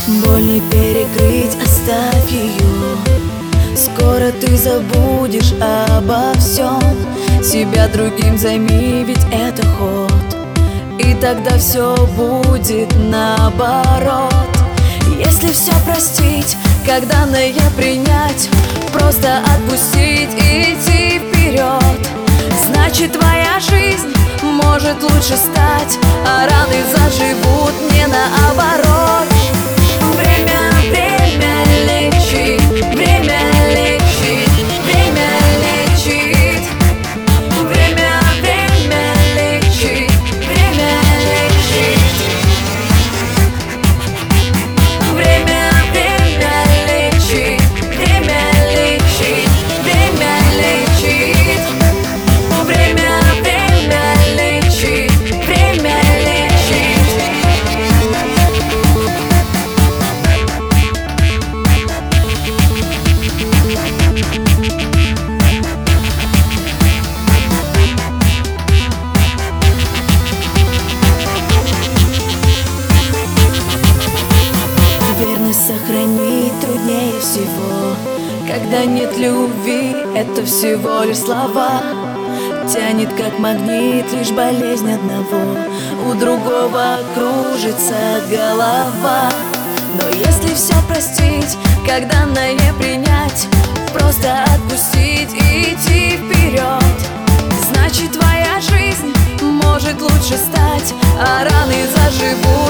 Боль не перекрыть, оставь ее. Скоро ты забудешь обо всем. Себя другим займи, ведь это ход. И тогда все будет наоборот. Если все простить, как данное принять, просто отпустить и идти вперед, значит твоя жизнь может лучше стать, а раны заживут не наоборот. Время, время лечит, время лечит, время лечит. Время, время лечит, время лечит. Время, время лечит, время лечит, время лечит. Время, время лечит, время лечит. Верность сохранить труднее всего. Когда нет любви, это всего лишь слова. Тянет как магнит лишь болезнь одного, у другого кружится голова. Но если все простить, как данное принять, просто отпустить и идти вперед, значит твоя жизнь может лучше стать, а раны заживут